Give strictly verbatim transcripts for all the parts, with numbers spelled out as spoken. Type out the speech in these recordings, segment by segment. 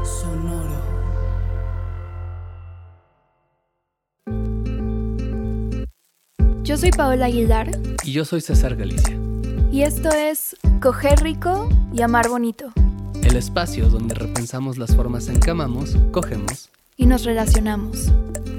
Sonoro. Yo soy Paola Aguilar. Y yo soy César Galicia. Y esto es Coger Rico y Amar Bonito. El espacio donde repensamos las formas en que amamos, cogemos y nos relacionamos.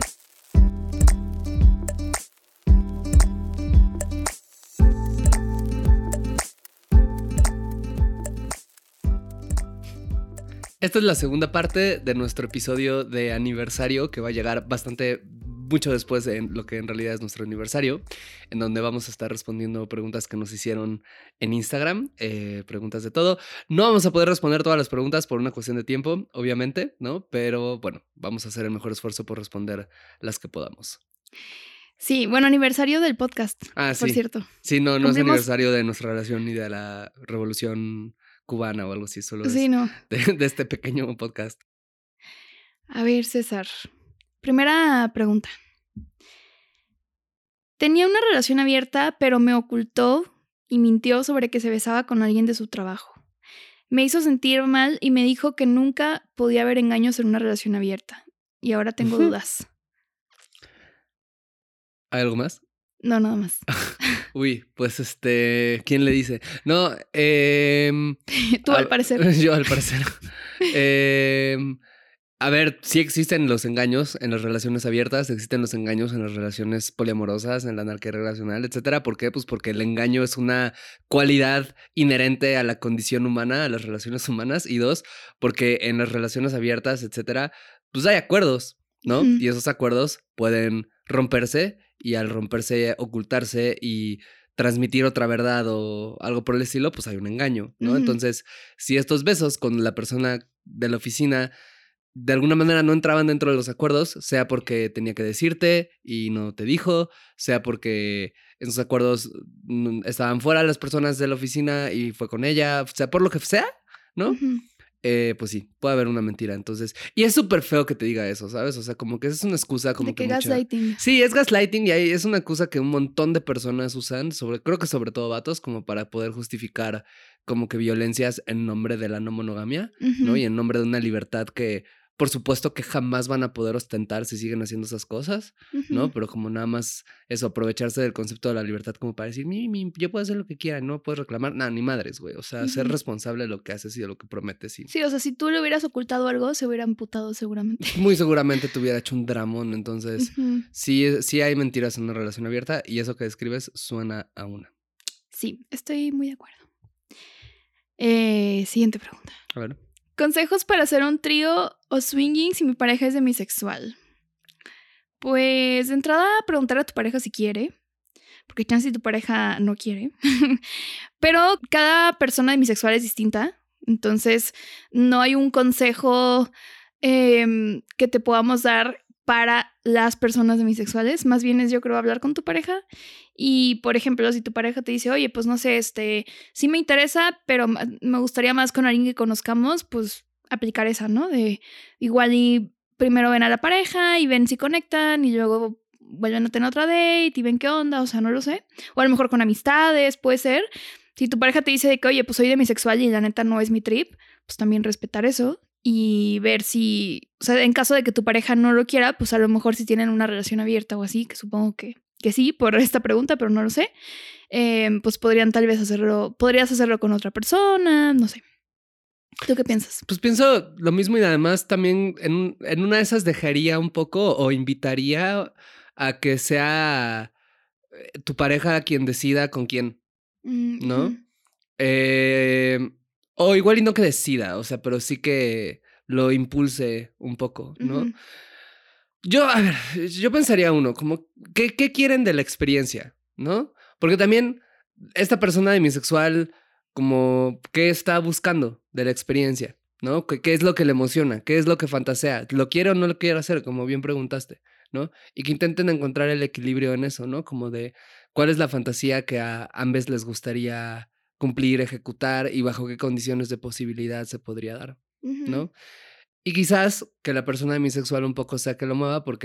Esta es la segunda parte de nuestro episodio de aniversario, que va a llegar bastante, mucho después de lo que en realidad es nuestro aniversario, en donde vamos a estar respondiendo preguntas que nos hicieron en Instagram, eh, preguntas de todo. No vamos a poder responder todas las preguntas por una cuestión de tiempo, obviamente, ¿no? Pero bueno, vamos a hacer el mejor esfuerzo por responder las que podamos. Sí, bueno, aniversario del podcast, ah, por sí. cierto. Sí, no, no Cumplimos... es aniversario de nuestra relación ni de la revolución cubana o algo así, solo es sí, no. de, de este pequeño podcast. A ver, César, primera pregunta. Tenía una relación abierta, pero me ocultó y mintió sobre que se besaba con alguien de su trabajo. Me hizo sentir mal y me dijo que nunca podía haber engaños en una relación abierta. Y ahora tengo dudas. ¿Hay algo más? No, nada más. Uy, pues este, ¿quién le dice? No, eh... Tú a, al parecer. Yo al parecer. eh, a ver, sí existen los engaños en las relaciones abiertas, existen los engaños en las relaciones poliamorosas, en la anarquía relacional, etcétera. ¿Por qué? Pues porque el engaño es una cualidad inherente a la condición humana, a las relaciones humanas. Y dos, porque en las relaciones abiertas, etcétera, pues hay acuerdos, ¿no? Uh-huh. Y esos acuerdos pueden romperse y al romperse, ocultarse y transmitir otra verdad o algo por el estilo, pues hay un engaño, ¿no? Uh-huh. Entonces, si estos besos con la persona de la oficina de alguna manera no entraban dentro de los acuerdos, sea porque tenía que decirte y no te dijo, sea porque en sus acuerdos estaban fuera las personas de la oficina y fue con ella, sea por lo que sea, ¿no? Uh-huh. Eh, pues sí, puede haber una mentira, entonces... Y es súper feo que te diga eso, ¿sabes? O sea, como que es una excusa como de que, que mucha... gaslighting. Sí, es gaslighting y ahí es una excusa que un montón de personas usan, sobre, creo que sobre todo vatos, como para poder justificar como que violencias en nombre de la no monogamia, uh-huh. ¿no? Y en nombre de una libertad que... Por supuesto que jamás van a poder ostentar si siguen haciendo esas cosas, uh-huh. ¿no? Pero como nada más eso, aprovecharse del concepto de la libertad como para decir, mi, mi, yo puedo hacer lo que quiera, no puedes reclamar, nada, ni madres, güey. O sea, uh-huh. ser responsable de lo que haces y de lo que prometes. Y... Sí, o sea, si tú le hubieras ocultado algo, se hubiera amputado seguramente. Muy seguramente te hubiera hecho un dramón, entonces uh-huh. sí, sí hay mentiras en una relación abierta y eso que describes suena a una. Sí, estoy muy de acuerdo. Eh, siguiente pregunta. A ver. Consejos para hacer un trío o swinging si mi pareja es demisexual. Pues de entrada preguntar a tu pareja si quiere, porque chance si tu pareja no quiere. Pero cada persona demisexual es distinta, entonces no hay un consejo eh, que te podamos dar para las personas demisexuales. Más bien es, yo creo, hablar con tu pareja. Y, por ejemplo, si tu pareja te dice, oye, pues no sé, este, sí me interesa, pero me gustaría más con alguien que conozcamos, pues aplicar esa, ¿no? De igual y primero ven a la pareja y ven si conectan y luego vuelven a tener otra date y ven qué onda, o sea, no lo sé. O a lo mejor con amistades, puede ser. Si tu pareja te dice de que, oye, pues soy demisexual y la neta no es mi trip, pues también respetar eso. Y ver si, o sea, en caso de que tu pareja no lo quiera, pues a lo mejor si tienen una relación abierta o así, que supongo que, que sí, por esta pregunta, pero no lo sé, eh, pues podrían tal vez hacerlo, podrías hacerlo con otra persona, no sé. ¿Tú qué piensas? Pues pienso lo mismo y además también en, en una de esas dejaría un poco o invitaría a que sea tu pareja quien decida con quién, ¿no? Mm-hmm. Eh... O igual y no que decida, o sea, pero sí que lo impulse un poco, ¿no? Uh-huh. Yo, a ver, yo pensaría uno, como, ¿qué, ¿qué quieren de la experiencia, no? Porque también esta persona demisexual, como, ¿qué está buscando de la experiencia, no? ¿Qué, qué es lo que le emociona? ¿Qué es lo que fantasea? ¿Lo quiere o no lo quiere hacer? Como bien preguntaste, ¿no? Y que intenten encontrar el equilibrio en eso, ¿no? Como de, ¿cuál es la fantasía que a ambos les gustaría cumplir, ejecutar y bajo qué condiciones de posibilidad se podría dar, uh-huh. ¿no? Y quizás que la persona demisexual un poco sea que lo mueva porque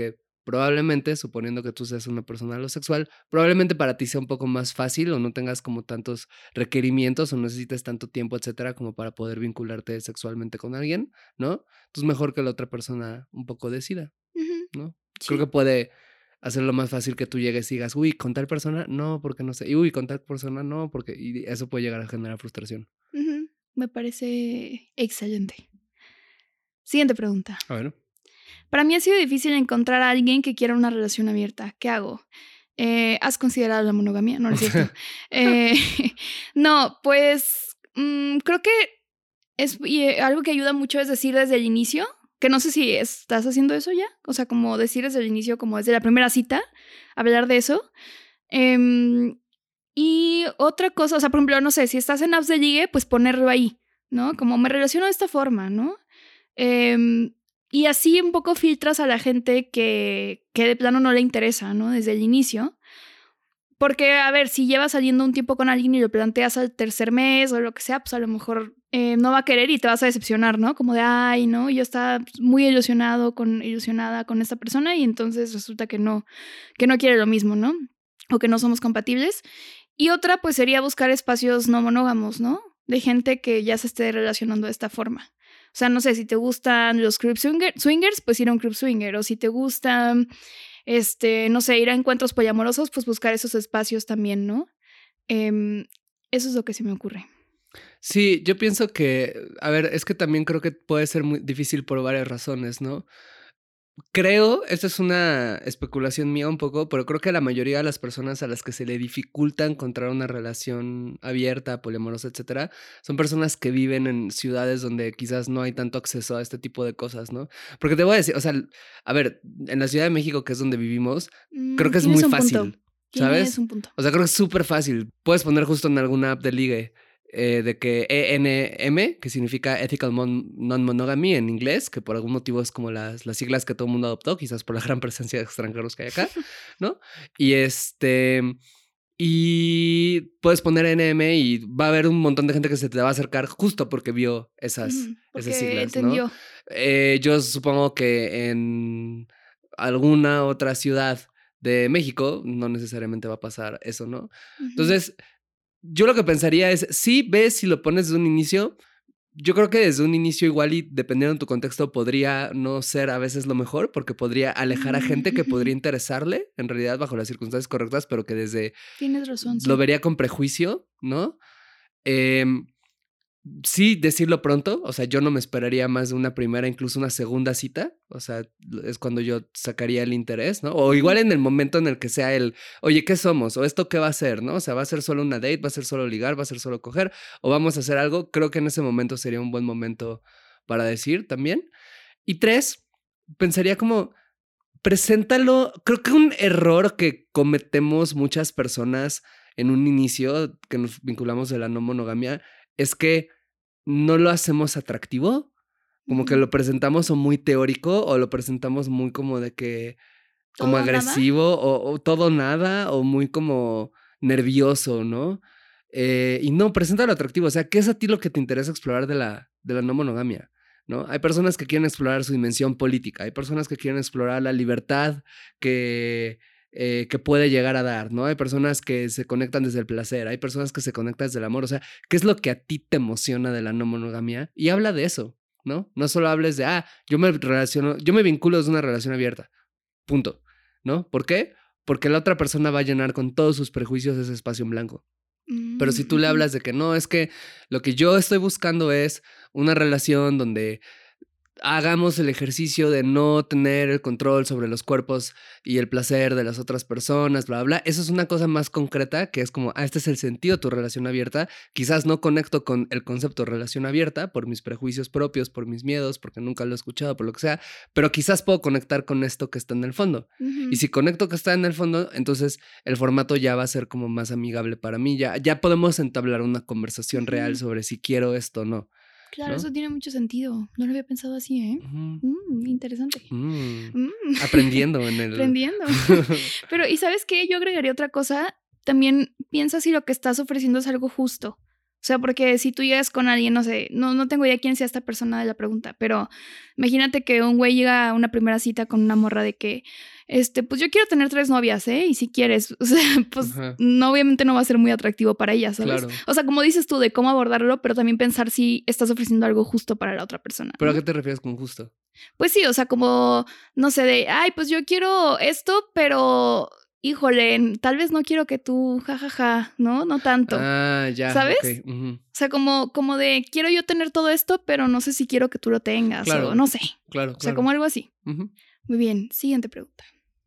probablemente, suponiendo que tú seas una persona alosexual, probablemente para ti sea un poco más fácil o no tengas como tantos requerimientos o no necesites tanto tiempo, etcétera, como para poder vincularte sexualmente con alguien, ¿no? Entonces mejor que la otra persona un poco decida, Ujú. ¿no? Sí. Creo que puede hacerlo más fácil que tú llegues y digas, uy, con tal persona, no, porque no sé, y uy, con tal persona, no, porque, y eso puede llegar a generar frustración. Ujú. Me parece excelente. Siguiente pregunta. A ver. Para mí ha sido difícil encontrar a alguien que quiera una relación abierta. ¿Qué hago? Eh, ¿Has considerado la monogamia? No, no es cierto. eh, no, pues mmm, creo que es y, eh, algo que ayuda mucho es decir desde el inicio, que no sé si estás haciendo eso ya, o sea, como decir desde el inicio, como desde la primera cita, hablar de eso. Eh, y otra cosa, o sea, por ejemplo, no sé, si estás en apps de ligue, pues ponerlo ahí, ¿no? Como me relaciono de esta forma, ¿no? Eh, y así un poco filtras a la gente que, que de plano no le interesa, ¿no? Desde el inicio. Porque, a ver, si llevas saliendo un tiempo con alguien y lo planteas al tercer mes o lo que sea, pues a lo mejor eh, no va a querer y te vas a decepcionar, ¿no? Como de, ay, ¿no? Yo estaba muy ilusionado, con, ilusionada con esta persona y entonces resulta que no, que no quiere lo mismo, ¿no? O que no somos compatibles. Y otra, pues, sería buscar espacios no monógamos, ¿no? De gente que ya se esté relacionando de esta forma. O sea, no sé, si te gustan los club swinger, swingers, pues ir a un club swinger. O si te gustan, este, no sé, ir a encuentros poliamorosos, pues buscar esos espacios también, ¿no? Eh, eso es lo que se me ocurre. Sí, yo pienso que, a ver, es que también creo que puede ser muy difícil por varias razones, ¿no? Creo, esta es una especulación mía un poco, pero creo que la mayoría de las personas a las que se le dificulta encontrar una relación abierta, poliamorosa, etcétera, son personas que viven en ciudades donde quizás no hay tanto acceso a este tipo de cosas, ¿no? Porque te voy a decir, o sea, a ver, en la Ciudad de México, que es donde vivimos, creo Mm, que es tienes muy un fácil, punto. Tienes ¿sabes? un punto. O sea, creo que es súper fácil. Puedes poner justo en alguna app de ligue. Eh, de que E N M, que significa Ethical Mon- Non-Monogamy en inglés, que por algún motivo es como las, las siglas que todo el mundo adoptó, quizás por la gran presencia de extranjeros que hay acá, ¿no? Y este... Y puedes poner N M y va a haber un montón de gente que se te va a acercar justo porque vio esas, Ujú, porque esas siglas, ¿no? entendió. Eh, yo supongo que en alguna otra ciudad de México no necesariamente va a pasar eso, ¿no? Ujú. Entonces... Yo lo que pensaría es, sí, ves si lo pones desde un inicio, yo creo que desde un inicio igual y dependiendo de tu contexto podría no ser a veces lo mejor porque podría alejar a gente que podría interesarle en realidad bajo las circunstancias correctas, pero que desde Tienes razón, lo sí. vería con prejuicio, ¿no? Eh, sí, decirlo pronto, o sea, yo no me esperaría más de una primera, incluso una segunda cita, o sea, es cuando yo sacaría el interés, ¿no? O igual en el momento en el que sea el, oye, ¿qué somos? ¿O esto qué va a ser? ¿No? O sea, ¿va a ser solo una date? ¿Va a ser solo ligar? ¿Va a ser solo coger? ¿O vamos a hacer algo? Creo que en ese momento sería un buen momento para decir también. Y tres, pensaría como, preséntalo, creo que un error que cometemos muchas personas en un inicio, que nos vinculamos de la no monogamia, es que no lo hacemos atractivo, como que Ujú. lo presentamos o muy teórico o lo presentamos muy como de que, como ¿Todo o nada? agresivo o, o todo nada o muy como nervioso, ¿no? Eh, y no, preséntalo atractivo, o sea, ¿qué es a ti lo que te interesa explorar de la, de la no monogamia? ¿No? Hay personas que quieren explorar su dimensión política, hay personas que quieren explorar la libertad que, eh, que puede llegar a dar, ¿no? Hay personas que se conectan desde el placer, hay personas que se conectan desde el amor, o sea, ¿qué es lo que a ti te emociona de la no monogamia? Y habla de eso, ¿no? No solo hables de, ah, yo me relaciono, yo me vinculo desde una relación abierta, punto, ¿no? ¿Por qué? Porque la otra persona va a llenar con todos sus prejuicios ese espacio en blanco. Pero si tú le hablas de que no, es que lo que yo estoy buscando es una relación donde hagamos el ejercicio de no tener el control sobre los cuerpos y el placer de las otras personas, bla, bla, bla. Eso es una cosa más concreta que es como, ah, este es el sentido de tu relación abierta. Quizás no conecto con el concepto de relación abierta por mis prejuicios propios, por mis miedos, porque nunca lo he escuchado, por lo que sea, pero quizás puedo conectar con esto que está en el fondo. Ujú. Y si conecto que está en el fondo, entonces el formato ya va a ser como más amigable para mí. Ya, ya podemos entablar una conversación Ujú. real sobre si quiero esto o no. Claro, ¿no? eso tiene mucho sentido. No lo había pensado así, ¿eh? Ujú. Mm, interesante. Mm. Mm. Aprendiendo en el... Aprendiendo. Pero, ¿y sabes qué? Yo agregaría otra cosa. También piensa si lo que estás ofreciendo es algo justo. O sea, porque si tú llegas con alguien, no sé, no, no tengo idea quién sea esta persona de la pregunta, pero imagínate que un güey llega a una primera cita con una morra de que, este, pues yo quiero tener tres novias, ¿eh? Y si quieres, o sea, pues no, obviamente no va a ser muy atractivo para ella, ¿sabes? Claro. O sea, como dices tú, de cómo abordarlo, pero también pensar si estás ofreciendo algo justo para la otra persona, ¿no? ¿Pero a qué te refieres con justo? Pues sí, o sea, como, no sé, de, ay, pues yo quiero esto, pero... híjole, tal vez no quiero que tú, jajaja, ja, ja, ¿no? No tanto. Ah, ya. ¿Sabes? Okay. Uh-huh. O sea, como, como de, quiero yo tener todo esto, pero no sé si quiero que tú lo tengas. Claro. O no sé. Claro, O sea, claro. como algo así. Uh-huh. Muy bien, siguiente pregunta.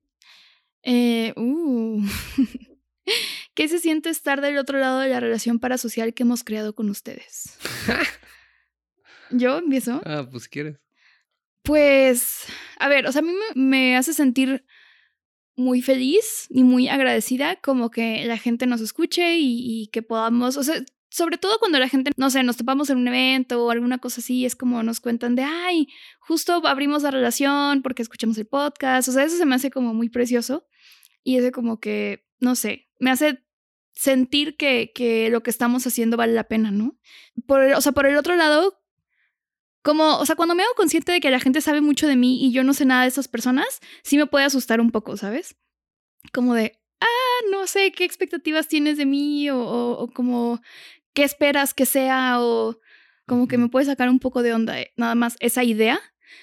Eh, uh. ¿Qué se siente estar del otro lado de la relación parasocial que hemos creado con ustedes? ¿Yo empiezo? Ah, pues quieres. Pues, a ver, o sea, a mí me, me hace sentir muy feliz y muy agradecida como que la gente nos escuche y, y que podamos, o sea, sobre todo cuando la gente, no sé, nos topamos en un evento o alguna cosa así, es como nos cuentan de, ay, justo abrimos la relación porque escuchamos el podcast, o sea, eso se me hace como muy precioso y es como que, no sé, me hace sentir que, que lo que estamos haciendo vale la pena, ¿no? Por el, o sea, por el otro lado, como, o sea, cuando me hago consciente de que la gente sabe mucho de mí y yo no sé nada de esas personas, sí me puede asustar un poco, ¿sabes? Como de, ah, no sé, ¿qué expectativas tienes de mí? O, o, o como, ¿qué esperas que sea? O como uh-huh. que me puede sacar un poco de onda, nada más esa idea.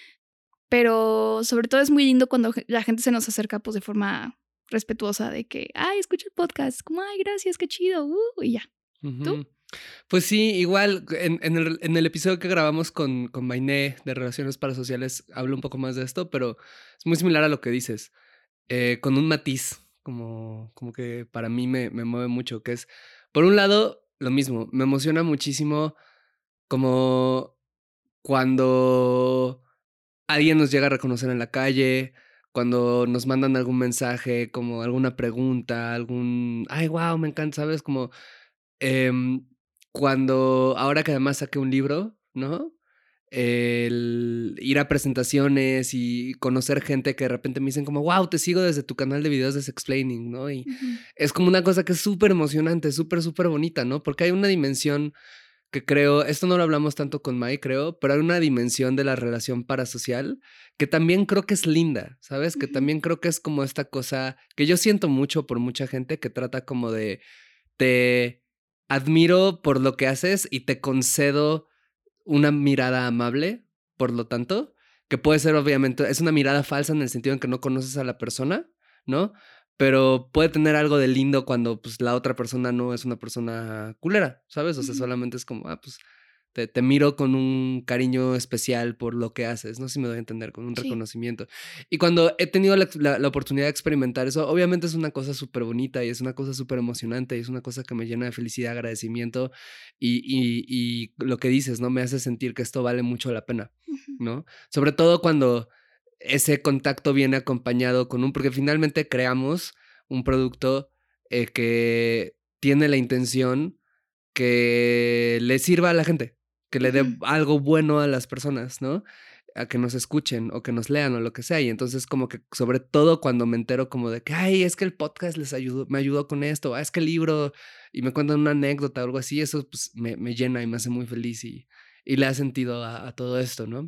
Pero sobre todo es muy lindo cuando la gente se nos acerca pues de forma respetuosa de que, ay, escucha el podcast, como, ay, gracias, qué chido, uh, y ya. Uh-huh. ¿Tú? Pues sí, igual en, en, el, en el episodio que grabamos con, con Mainé de Relaciones Parasociales hablo un poco más de esto, pero es muy similar a lo que dices, eh, con un matiz, como, como que para mí me, me mueve mucho, que es, por un lado, lo mismo, me emociona muchísimo como cuando alguien nos llega a reconocer en la calle, cuando nos mandan algún mensaje, como alguna pregunta, algún, ay, wow, me encanta, ¿sabes? Como... Eh, cuando, ahora que además saqué un libro, ¿no? El ir a presentaciones y conocer gente que de repente me dicen como, wow, te sigo desde tu canal de videos de Sexplaining, ¿no? Y uh-huh. es como una cosa que es súper emocionante, súper, súper bonita, ¿no? Porque hay una dimensión que creo, esto no lo hablamos tanto con Mai, creo, pero hay una dimensión de la relación parasocial que también creo que es linda, ¿sabes? Uh-huh. Que también creo que es como esta cosa que yo siento mucho por mucha gente que trata como de, te... admiro por lo que haces y te concedo una mirada amable, por lo tanto, que puede ser obviamente, es una mirada falsa en el sentido en que no conoces a la persona, ¿no? Pero puede tener algo de lindo cuando pues la otra persona no es una persona culera, ¿sabes? O sea, uh-huh. solamente es como, ah, pues te, te miro con un cariño especial por lo que haces, no sé si me doy a entender, con un sí. reconocimiento. Y cuando he tenido la, la, la oportunidad de experimentar eso, obviamente es una cosa súper bonita y es una cosa súper emocionante y es una cosa que me llena de felicidad, agradecimiento y, y, y lo que dices, ¿no? Me hace sentir que esto vale mucho la pena, uh-huh. ¿no? Sobre todo cuando ese contacto viene acompañado con un, porque finalmente creamos un producto eh, que tiene la intención que le sirva a la gente, que le dé uh-huh. algo bueno a las personas, ¿no? A que nos escuchen o que nos lean o lo que sea. Y entonces como que sobre todo cuando me entero como de que, ay, es que el podcast les ayudó, me ayudó con esto, ah, es que el libro, y me cuentan una anécdota o algo así, eso pues me, me llena y me hace muy feliz y, y le da sentido a, a todo esto, ¿no?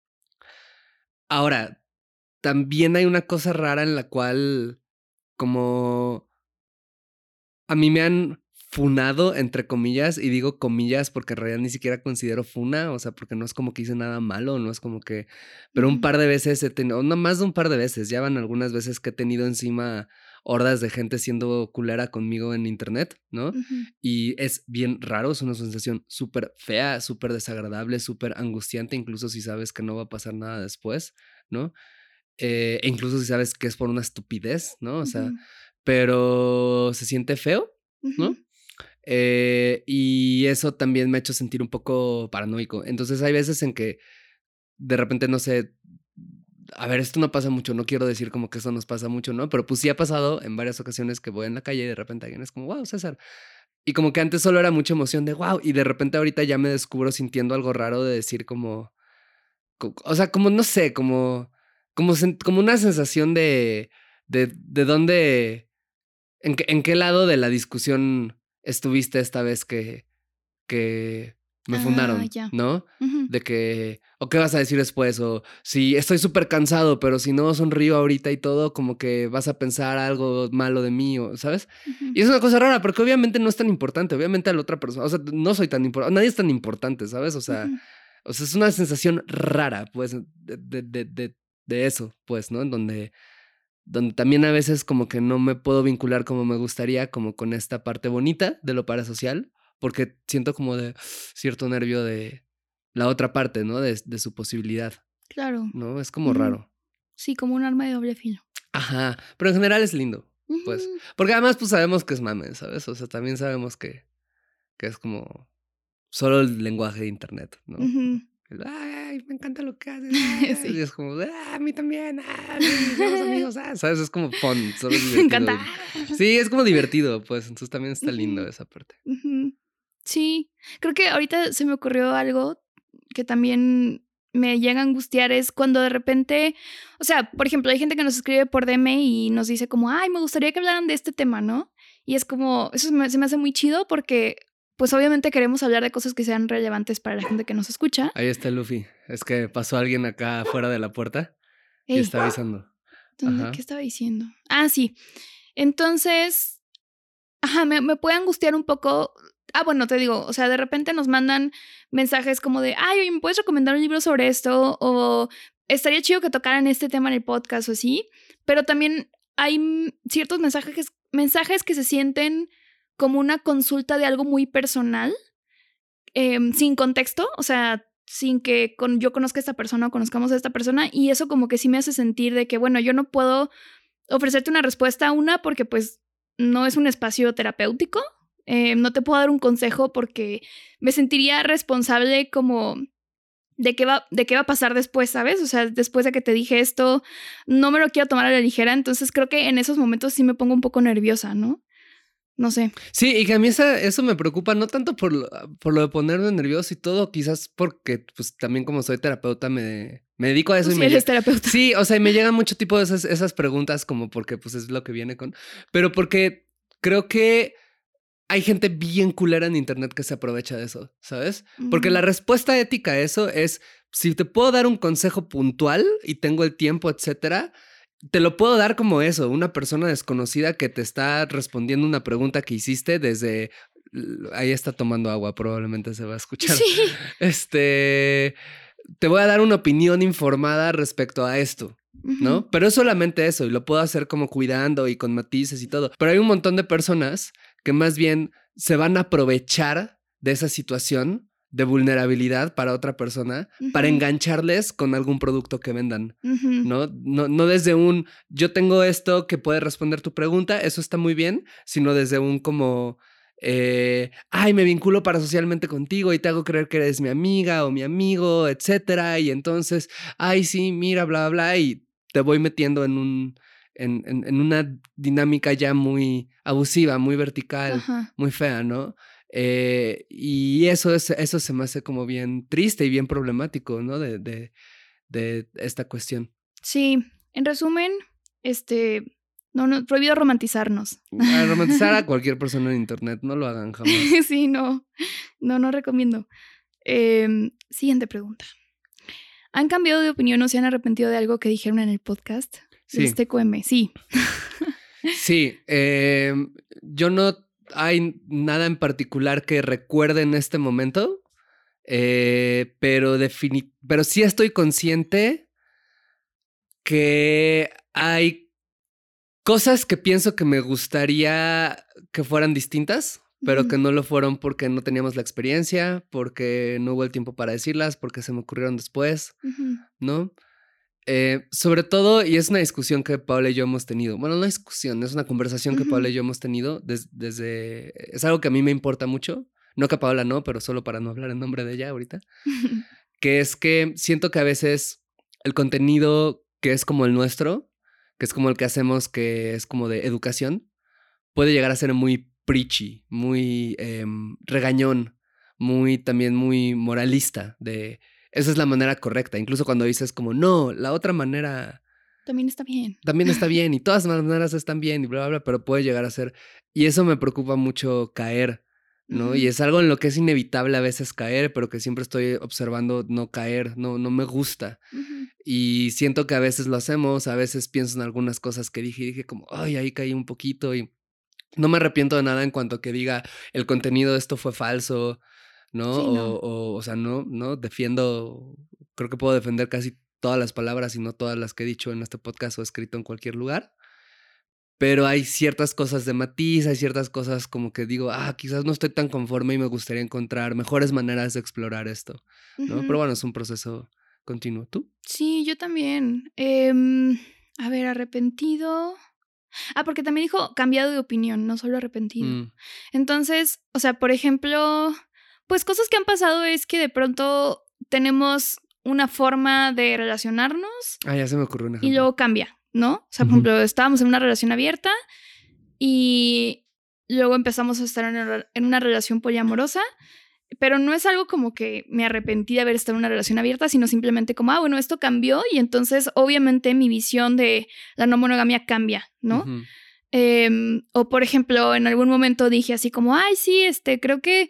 Ahora, también hay una cosa rara en la cual como a mí me han funado, entre comillas, y digo comillas porque en realidad ni siquiera considero funa, o sea, porque no es como que hice nada malo, no es como que... Pero uh-huh. un par de veces he tenido, no más de un par de veces, ya van algunas veces que he tenido encima hordas de gente siendo culera conmigo en internet, ¿no? Uh-huh. Y es bien raro, es una sensación súper fea, súper desagradable, súper angustiante, incluso si sabes que no va a pasar nada después, ¿no? Eh, e incluso si sabes que es por una estupidez, ¿no? O sea, uh-huh. pero se siente feo, ¿no? Uh-huh. Eh, y eso también me ha hecho sentir un poco paranoico. Entonces hay veces en que de repente no sé, a ver, esto no pasa mucho, no quiero decir como que eso nos pasa mucho, ¿no? Pero pues sí ha pasado en varias ocasiones que voy en la calle y de repente alguien es como, wow, César. Y como que antes solo era mucha emoción de wow, y de repente ahorita ya me descubro sintiendo algo raro de decir como, o sea, como no sé, como, como, como una sensación de, de, de dónde, en, en qué lado de la discusión estuviste esta vez que, que me Ah, fundaron, ya. ¿no? Ujú. De que, o qué vas a decir después, o si estoy súper cansado, pero si no sonrío ahorita y todo, como que vas a pensar algo malo de mí, o, ¿sabes? Ujú. Y es una cosa rara, porque obviamente no es tan importante, obviamente a la otra persona, o sea, no soy tan importante, nadie es tan importante, ¿sabes? O sea, Ujú. o sea, es una sensación rara, pues, de, de, de, de, de eso, pues, ¿no? En donde, donde también a veces como que no me puedo vincular como me gustaría, como con esta parte bonita de lo parasocial, porque siento como de cierto nervio de la otra parte, ¿no? De, de su posibilidad, Claro. ¿no? Es como Ujú. raro. Sí, como un arma de doble filo. Ajá, pero en general es lindo, pues. Ujú. Porque además, pues sabemos que es mame, ¿sabes? O sea, también sabemos que, que es como solo el lenguaje de internet, ¿no? Ujú. El, ay, me encanta lo que haces. Ah", y Sí. es como, ah, a mí también. Ah, sí, seamos amigos. Ah, ¿sabes? Es como fun, solo es Me divertido. encanta. Y- sí, es como divertido, pues. Entonces también está lindo Ujú. esa parte. Ujú. Sí, creo que ahorita se me ocurrió algo que también me llega a angustiar, es cuando de repente, o sea, por ejemplo, hay gente que nos escribe por D M y nos dice como, ay, me gustaría que hablaran de este tema, ¿no? Y es como, eso se me, se me hace muy chido porque, pues obviamente queremos hablar de cosas que sean relevantes para la gente que nos escucha. Ahí está Luffy. Es que pasó alguien acá afuera de la puerta y Ey, está avisando. ¿dónde, qué Ajá. estaba diciendo? Ah, sí. Entonces, ajá, me, me puede angustiar un poco. Ah, bueno, te digo, o sea, de repente nos mandan mensajes como de, ay, oye, ¿me puedes recomendar un libro sobre esto? O estaría chido que tocaran este tema en el podcast o así. Pero también hay mm, ciertos mensajes, mensajes que se sienten como una consulta de algo muy personal, em, sin contexto, o sea, sin que con, yo conozca a esta persona o conozcamos a esta persona. Y eso como que sí me hace sentir de que, bueno, yo no puedo ofrecerte una respuesta, una, porque pues no es un espacio terapéutico. Eh, no te puedo dar un consejo porque me sentiría responsable como de qué va, de qué va a pasar después, ¿sabes? O sea, después de que te dije esto, no me lo quiero tomar a la ligera, entonces creo que en esos momentos sí me pongo un poco nerviosa, ¿no? No sé. Sí, y que a mí esa, eso me preocupa, no tanto por lo, por lo de ponerme nervioso y todo, quizás porque pues también como soy terapeuta me, me dedico a Tú eso y sí me eres llega. terapeuta. Sí, o sea, y me llegan mucho tipo de esas, esas preguntas como porque pues es lo que viene con, pero porque creo que hay gente bien culera en internet que se aprovecha de eso, ¿sabes? Porque la Mm, respuesta ética a eso es, si te puedo dar un consejo puntual y tengo el tiempo, etcétera, te lo puedo dar como eso, una persona desconocida que te está respondiendo una pregunta que hiciste desde... Ahí está tomando agua, probablemente se va a escuchar. sí. Este... Te voy a dar una opinión informada respecto a esto, Ujú, ¿no? Pero es solamente eso y lo puedo hacer como cuidando y con matices y todo. Pero hay un montón de personas que más bien se van a aprovechar de esa situación de vulnerabilidad para otra persona para ujú, engancharles con algún producto que vendan. ujú, ¿No? No, no desde un yo tengo esto que puede responder tu pregunta, eso está muy bien, sino desde un como eh, ay, me vinculo parasocialmente contigo y te hago creer que eres mi amiga o mi amigo, etcétera. Y entonces, ay, sí, mira, bla, bla, bla, y te voy metiendo en un en, en, en una dinámica ya muy abusiva, muy vertical, ajá. muy fea, ¿no? Eh, y eso es, eso se me hace como bien triste y bien problemático, ¿no? De, de, de esta cuestión. Sí, en resumen, este, no, no, prohibido romantizarnos. A romantizar a cualquier persona en internet, no lo hagan jamás. Sí, no, no, no recomiendo. Em, siguiente pregunta. ¿Han cambiado de opinión o se han arrepentido de algo que dijeron en el podcast? Del Sí, T Q M, sí. sí. Eh, yo no hay nada en particular que recuerde en este momento, eh, pero, defini pero sí estoy consciente que hay cosas que pienso que me gustaría que fueran distintas, pero Ujú, que no lo fueron porque no teníamos la experiencia, porque no hubo el tiempo para decirlas, porque se me ocurrieron después, ujú, ¿no? Eh, sobre todo, y es una discusión que Paula y yo hemos tenido, bueno, no discusión, es una conversación que Paula ujú. y yo hemos tenido des- desde, es algo que a mí me importa mucho, no que a Paula no, pero solo para no hablar en nombre de ella ahorita, que es que siento que a veces el contenido que es como el nuestro, que es como el que hacemos, que es como de educación, puede llegar a ser muy preachy, muy em, regañón, muy también muy moralista, de esa es la manera correcta, incluso cuando dices como, no, la otra manera También está bien. también está bien y todas las maneras están bien y bla, bla, bla, pero puede llegar a ser, y eso me preocupa mucho caer, ¿no? Ujú. Y es algo en lo que es inevitable a veces caer, pero que siempre estoy observando no caer, no, no me gusta. Ujú. Y siento que a veces lo hacemos, a veces pienso en algunas cosas que dije y dije como, ay, ahí caí un poquito y no me arrepiento de nada en cuanto a que diga el contenido de esto fue falso, ¿no? Sí, no. O, o, o sea, no, no, defiendo, creo que puedo defender casi todas las palabras y no todas las que he dicho en este podcast o escrito en cualquier lugar. Pero hay ciertas cosas de matiz, hay ciertas cosas como que digo, ah, quizás no estoy tan conforme y me gustaría encontrar mejores maneras de explorar esto, ¿no? Pero Ujú. bueno, es un proceso continuo. ¿Tú? Sí, yo también. Em, a ver, arrepentido. Ah, porque también dijo cambiado de opinión, no solo arrepentido. Mm. Entonces, o sea, por ejemplo, pues cosas que han pasado es que de pronto tenemos una forma de relacionarnos Ah, ya se me ocurrió un y ejemplo. luego cambia, ¿no? O sea, por Ujú. ejemplo, estábamos en una relación abierta y luego empezamos a estar en una, en una relación poliamorosa, pero no es algo como que me arrepentí de haber estado en una relación abierta, sino simplemente como, ah, bueno, esto cambió y entonces obviamente mi visión de la no monogamia cambia, ¿no? Ujú. Eh, o por ejemplo, en algún momento dije así como, ay, sí, este, creo que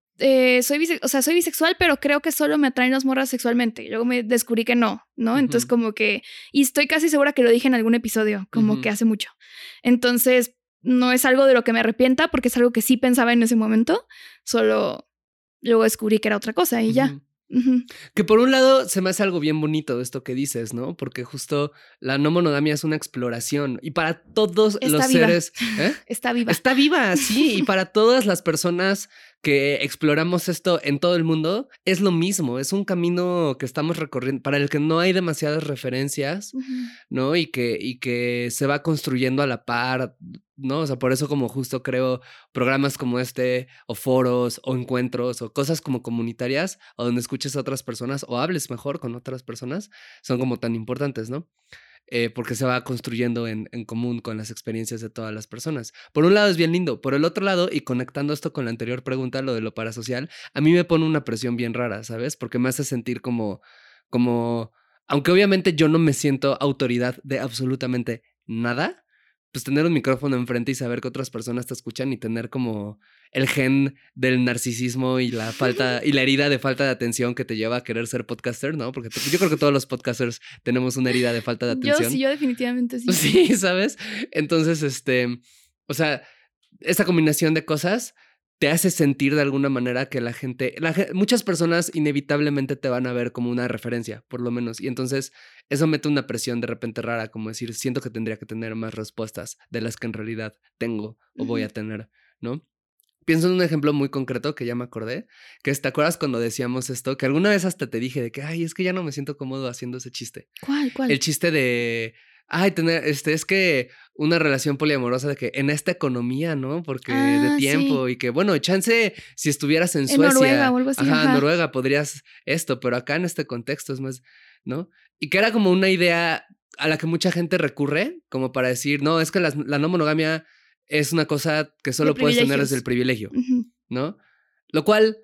eh, soy, bise o sea, soy bisexual, pero creo que solo me atraen las morras sexualmente. Y luego me descubrí que no, ¿no? Entonces Ujú. como que, y estoy casi segura que lo dije en algún episodio, como Ujú. que hace mucho. Entonces, no es algo de lo que me arrepienta, porque es algo que sí pensaba en ese momento, solo luego descubrí que era otra cosa y ya. Ujú. Ujú. Que por un lado se me hace algo bien bonito esto que dices, ¿no? Porque justo la no monogamia es una exploración y para todos los Está viva. seres, ¿eh? Está viva. Está viva, sí, y para todas las personas que exploramos esto en todo el mundo es lo mismo, es un camino que estamos recorriendo para el que no hay demasiadas referencias, Ujú. ¿no? Y que, y que se va construyendo a la par, ¿no? O sea, por eso como justo creo programas como este, o foros, o encuentros, o cosas como comunitarias, o donde escuches a otras personas, o hables mejor con otras personas, son como tan importantes, ¿no? Eh, porque se va construyendo en, en común con las experiencias de todas las personas. Por un lado es bien lindo, por el otro lado, y conectando esto con la anterior pregunta, lo de lo parasocial, a mí me pone una presión bien rara, ¿sabes? Porque me hace sentir como, como, aunque obviamente yo no me siento autoridad de absolutamente nada, pues tener un micrófono enfrente y saber que otras personas te escuchan y tener como el gen del narcisismo y la falta y la herida de falta de atención que te lleva a querer ser podcaster, ¿no? Porque t- yo creo que todos los podcasters tenemos una herida de falta de Yo sí, atención. yo definitivamente sí. Sí, ¿sabes? Entonces, este, o sea, esa combinación de cosas te hace sentir de alguna manera que la gente, la, ge- muchas personas inevitablemente te van a ver como una referencia, por lo menos. Y entonces eso mete una presión de repente rara, como decir, siento que tendría que tener más respuestas de las que en realidad tengo o voy a Ujú. tener, ¿no? Pienso en un ejemplo muy concreto que ya me acordé, que es, ¿te acuerdas cuando decíamos esto? Que alguna vez hasta te dije de que, ay, es que ya no me siento cómodo haciendo ese chiste. ¿Cuál, El cuál? chiste de, ay, tener, este, es que una relación poliamorosa de que en esta economía, ¿no? Porque de Ah, tiempo sí. y que, bueno, chance, si estuvieras en En Noruega Suecia, o algo así, ajá, ajá. Noruega, podrías esto, pero acá en este contexto es más, ¿no? Y que era como una idea a la que mucha gente recurre, como para decir, no, es que las- la no monogamia es una cosa que De solo puedes tener desde el privilegios. privilegio, Ujú. ¿no? Lo cual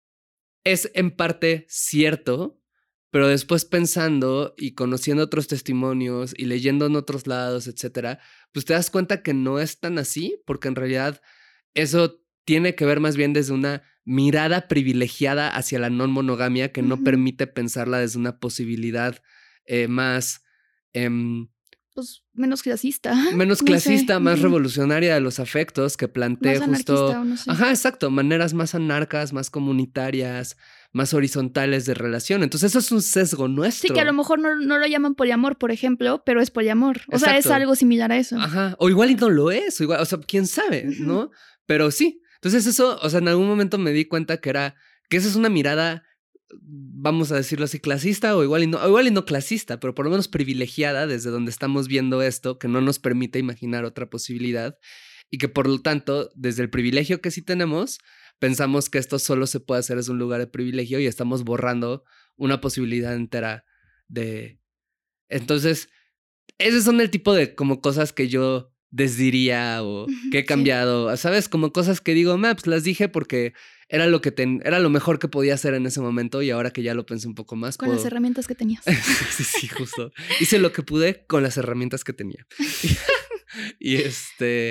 es en parte cierto, pero después pensando y conociendo otros testimonios y leyendo en otros lados, etcétera, pues te das cuenta que no es tan así, porque en realidad eso tiene que ver más bien desde una mirada privilegiada hacia la no monogamia que no Ujú. permite pensarla desde una posibilidad eh, más em, Pues menos clasista, menos no sé. clasista, más Ujú. revolucionaria de los afectos, que plantee Más justo, anarquista o no sé. ajá, exacto, maneras más anarcas, más comunitarias, más horizontales de relación. Entonces eso es un sesgo Sí, que a lo nuestro. mejor no, no lo llaman poliamor, por ejemplo, pero es poliamor. O sea, es Exacto. algo similar a eso. Ajá. O igual y no lo es, o igual, o sea, quién sabe, Ujú. ¿no? Pero sí. Entonces eso, o sea, en algún momento me di cuenta que era, que esa es una mirada, vamos a decirlo así, clasista o igual y no, o igual y no clasista, pero por lo menos privilegiada desde donde estamos viendo esto, que no nos permite imaginar otra posibilidad y que por lo tanto, desde el privilegio que sí tenemos, pensamos que esto solo se puede hacer desde un lugar de privilegio y estamos borrando una posibilidad entera de... Entonces, esos son el tipo de como cosas que yo desdiría o que he Sí, cambiado, ¿sabes? Como cosas que digo, "Ma, pues las dije porque era lo que ten- era lo mejor que podía hacer en ese momento y ahora que ya lo pensé un poco más, con las puedo... herramientas que tenías. Sí, sí, sí, justo. Hice lo que pude con las herramientas que tenía. Y este,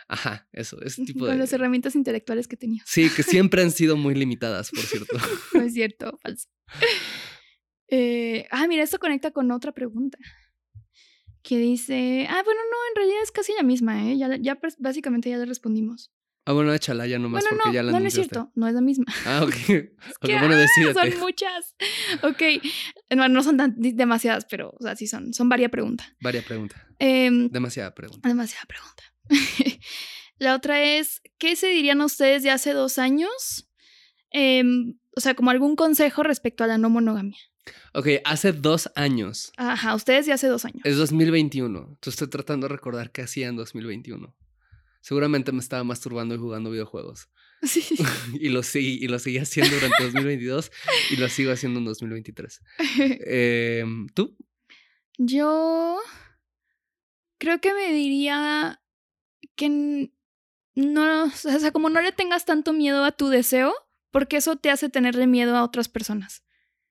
Ajá, eso, ese tipo Con de... las herramientas intelectuales que tenía. Sí, que siempre han sido muy limitadas, por cierto. No es cierto, falso. Eh, ah, mira, esto conecta con otra pregunta. Que dice... Ah, bueno, no, en realidad es casi la misma, ¿eh? Ya, ya básicamente ya le respondimos. Ah, bueno, échala ya nomás bueno, porque no, ya la no, no es anunciaste. cierto, no es la misma. Ah, ok. Es okay, que, bueno, decídete. ah, son muchas. Ok, no, no son tan demasiadas, pero, o sea, sí son, son varias preguntas. Varias preguntas. Eh, Demasiada pregunta. Demasiada pregunta. La otra es, ¿qué se dirían ustedes de hace dos años? Eh, o sea, como algún consejo respecto a la no monogamia. Ok, hace dos años. Ajá, ustedes de hace dos años. Es dos mil veintiuno. Entonces estoy tratando de recordar qué hacía en dos mil veintiuno. Seguramente me estaba masturbando y jugando videojuegos. Sí. y, lo seguí, y lo seguí haciendo durante dos mil veintidós y lo sigo haciendo en dos mil veintitrés. Eh, ¿Tú? Yo creo que me diría que no, o sea, como no le tengas tanto miedo a tu deseo, porque eso te hace tenerle miedo a otras personas.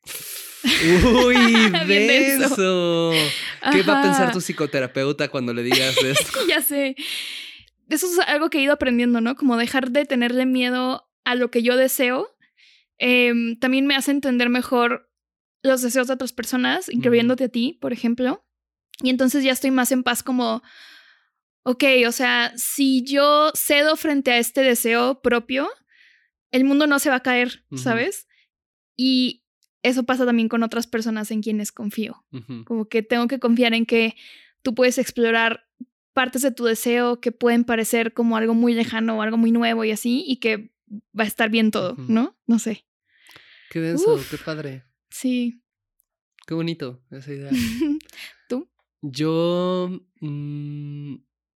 Uy, Bien denso. ¿Qué Ajá. va a pensar tu psicoterapeuta cuando le digas esto? Ya sé. Eso es algo que he ido aprendiendo, ¿no? Como dejar de tenerle miedo a lo que yo deseo. Eh, también me hace entender mejor los deseos de otras personas, incluyéndote uh-huh. a ti, por ejemplo. Y entonces ya estoy más en paz como, ok, o sea, si yo cedo frente a este deseo propio, el mundo no se va a caer, uh-huh. ¿sabes? Y eso pasa también con otras personas en quienes confío. Uh-huh. Como que tengo que confiar en que tú puedes explorar partes de tu deseo que pueden parecer como algo muy lejano o algo muy nuevo y así, y que va a estar bien todo, uh-huh. ¿no? No sé. Qué denso, Uf. Qué padre. Sí. Qué bonito esa idea. ¿Tú? Yo... Mmm...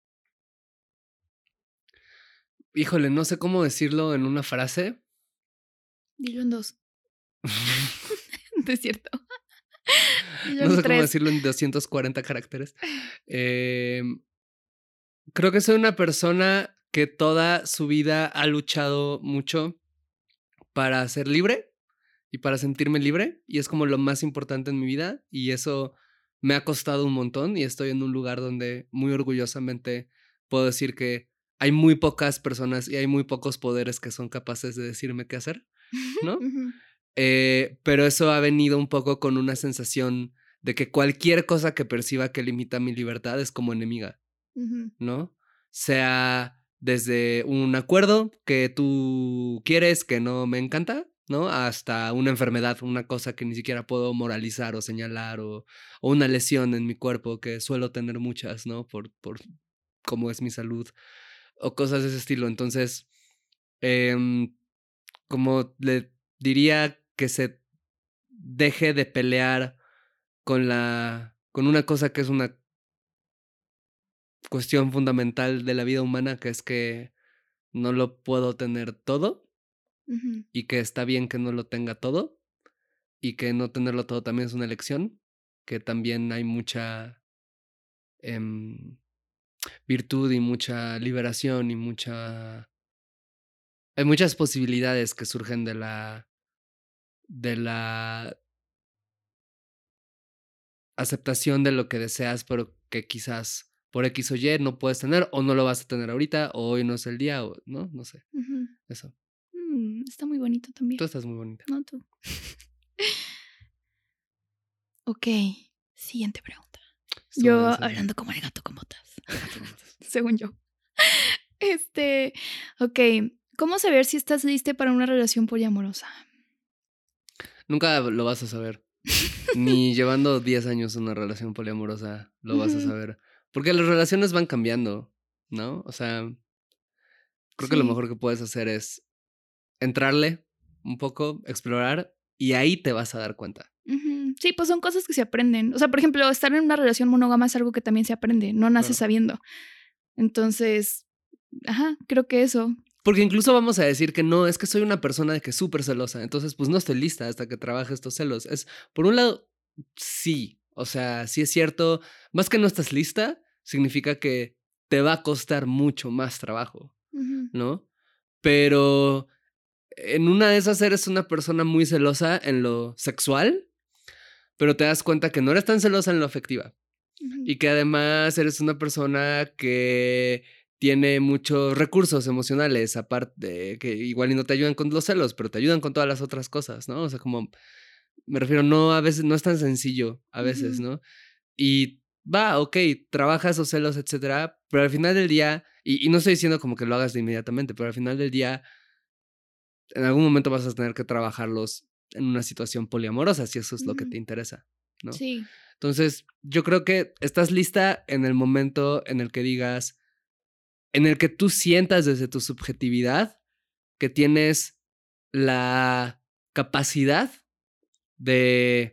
Híjole, no sé cómo decirlo en una frase. Dilo en dos. No es cierto. Dilo no sé tres. Cómo decirlo en doscientos cuarenta caracteres. Eh, creo que soy una persona que toda su vida ha luchado mucho para ser libre y para sentirme libre. Y es como lo más importante en mi vida. Y eso me ha costado un montón. Y estoy en un lugar donde muy orgullosamente puedo decir que hay muy pocas personas y hay muy pocos poderes que son capaces de decirme qué hacer, ¿no? Uh-huh. eh, pero eso ha venido un poco con una sensación de que cualquier cosa que perciba que limita mi libertad es como enemiga, uh-huh. ¿no? Sea desde un acuerdo que tú quieres que no me encanta, ¿no? Hasta una enfermedad, una cosa que ni siquiera puedo moralizar o señalar, o, o una lesión en mi cuerpo que suelo tener muchas, ¿no? Por, por cómo es mi salud. O cosas de ese estilo. Entonces, eh, como le diría que se deje de pelear con la. con una cosa que es una cuestión fundamental de la vida humana, que es que no lo puedo tener todo. Uh-huh. Y que está bien que no lo tenga todo. Y que no tenerlo todo también es una elección. Que también hay mucha eh, virtud y mucha liberación y mucha. Hay muchas posibilidades que surgen de la de la aceptación de lo que deseas, pero que quizás por X o Y no puedes tener o no lo vas a tener ahorita o hoy no es el día o no, no sé. Uh-huh. Eso. Mm, está muy bonito también. Tú estás muy bonita. No, tú. Ok, siguiente pregunta. Estoy yo hablando como el gato con botas. Según yo. Este, ok. ¿Cómo saber si estás lista para una relación poliamorosa? Nunca lo vas a saber. Ni llevando diez años una relación poliamorosa lo vas a saber. Porque las relaciones van cambiando, ¿no? O sea, creo sí. que lo mejor que puedes hacer es entrarle un poco, explorar, y ahí te vas a dar cuenta. Uh-huh. Sí, pues son cosas que se aprenden. O sea, por ejemplo, estar en una relación monógama es algo que también se aprende, no naces claro. sabiendo. Entonces, ajá, creo que eso. Porque incluso vamos a decir que no, es que soy una persona de que es súper celosa, entonces pues no estoy lista hasta que trabaje estos celos. Es, por un lado, sí, o sea, sí es cierto, más que no estás lista, significa que te va a costar mucho más trabajo, uh-huh. ¿no? Pero en una de esas eres una persona muy celosa en lo sexual, pero te das cuenta que no eres tan celosa en lo afectiva. Uh-huh. Y que además eres una persona que tiene muchos recursos emocionales, aparte de que igual y no te ayudan con los celos, pero te ayudan con todas las otras cosas, ¿no? O sea, como, me refiero, no, a veces, no es tan sencillo, a veces, uh-huh. ¿no? Y va, ok, trabajas esos celos, etcétera, pero al final del día, y, y no estoy diciendo como que lo hagas de inmediatamente, pero al final del día, en algún momento vas a tener que trabajarlos en una situación poliamorosa, si eso es uh-huh. lo que te interesa, ¿no? Sí. Entonces, yo creo que estás lista en el momento en el que digas, en el que tú sientas desde tu subjetividad que tienes la capacidad de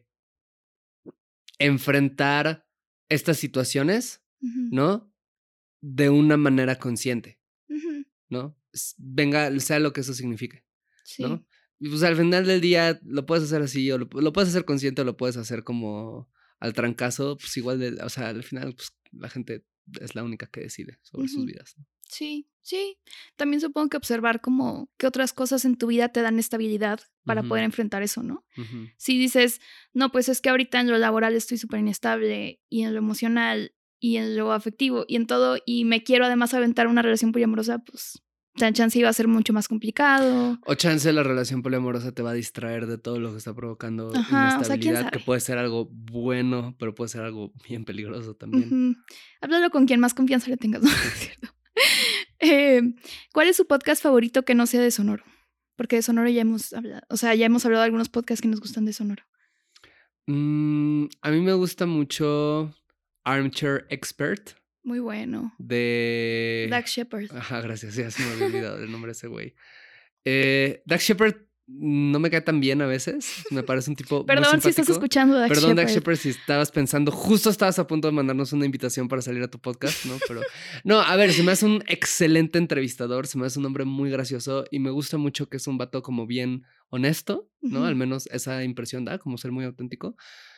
enfrentar estas situaciones, uh-huh. ¿no? De una manera consciente, uh-huh. ¿no? Venga, sea lo que eso signifique, sí. ¿no? Y pues al final del día lo puedes hacer así, o lo, lo puedes hacer consciente, o lo puedes hacer como al trancazo, pues igual, de, o sea, al final pues la gente es la única que decide sobre uh-huh. sus vidas, ¿no? Sí, sí. También supongo que observar como qué otras cosas en tu vida te dan estabilidad para uh-huh. poder enfrentar eso, ¿no? Uh-huh. Si dices, no, pues es que ahorita en lo laboral estoy súper inestable, y en lo emocional, y en lo afectivo, y en todo, y me quiero además aventar una relación poliamorosa, pues chance iba a ser mucho más complicado. O chance la relación poliamorosa te va a distraer de todo lo que está provocando Ajá, inestabilidad, o sea, ¿quién sabe? Que puede ser algo bueno, pero puede ser algo bien peligroso también. Uh-huh. Háblalo con quien más confianza le tengas, ¿no? ¿Cierto? Eh, ¿Cuál es su podcast favorito que no sea de Sonoro? Porque de Sonoro ya hemos hablado, o sea, ya hemos hablado de algunos podcasts que nos gustan de Sonoro. Mm, a mí me gusta mucho Armchair Expert. Muy bueno. De... Dax Shepard. Ajá, gracias, ya se me había olvidado el nombre de ese güey. Eh, Dax Shepard no me cae tan bien a veces. Me parece un tipo Perdón muy si estás escuchando Dax Perdón, Shepard. Dax Shepard, si estabas pensando, justo estabas a punto de mandarnos una invitación para salir a tu podcast, ¿no? Pero no, a ver, se me hace un excelente entrevistador, se me hace un hombre muy gracioso y me gusta mucho que es un vato como bien honesto, ¿no? Uh-huh. Al menos esa impresión da, como ser muy auténtico.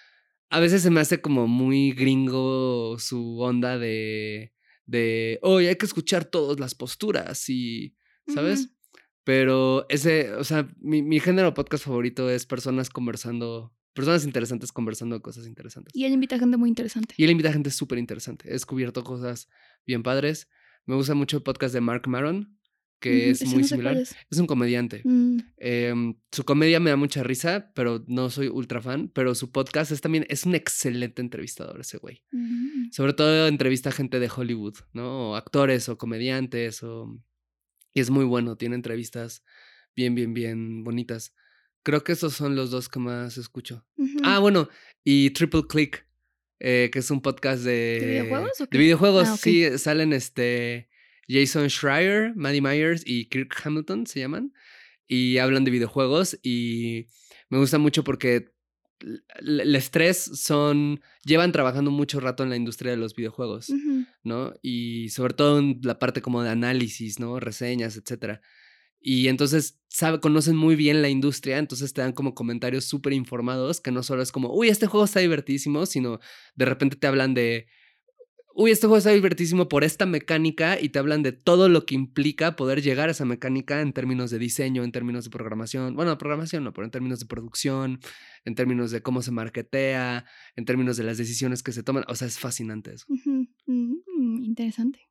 A veces se me hace como muy gringo su onda de, de oye, hay que escuchar todas las posturas y, ¿sabes? Uh-huh. Pero ese, o sea, mi, mi género podcast favorito es personas conversando, personas interesantes conversando de cosas interesantes. Y él invita gente muy interesante. Y él invita gente súper interesante. He descubierto cosas bien padres. Me gusta mucho el podcast de Mark Maron, que uh-huh. es muy no similar. Es. es un comediante. Uh-huh. Eh, su comedia me da mucha risa, pero no soy ultra fan. Pero su podcast es también, es un excelente entrevistador ese güey. Uh-huh. Sobre todo entrevista a gente de Hollywood, ¿no? O actores o comediantes o... Y es muy bueno, tiene entrevistas bien, bien, bien bonitas. Creo que esos son los dos que más escucho. Uh-huh. Ah, bueno, y Triple Click, eh, que es un podcast de... ¿De videojuegos o qué? De videojuegos, ah, okay. Sí, salen este Jason Schreier, Maddie Myers y Kirk Hamilton, se llaman. Y hablan de videojuegos y me gusta mucho porque los tres son, llevan trabajando mucho rato en la industria de los videojuegos, uh-huh. ¿no? Y sobre todo en la parte como de análisis, ¿no? Reseñas, etcétera. Y entonces sabe, conocen muy bien la industria, entonces te dan como comentarios súper informados, que no solo es como, uy, este juego está divertísimo, sino de repente te hablan de, uy, este juego está divertísimo por esta mecánica y te hablan de todo lo que implica poder llegar a esa mecánica en términos de diseño, en términos de programación. Bueno, programación no, pero en términos de producción, en términos de cómo se marketea, en términos de las decisiones que se toman. O sea, es fascinante eso. Uh-huh. Mm, interesante.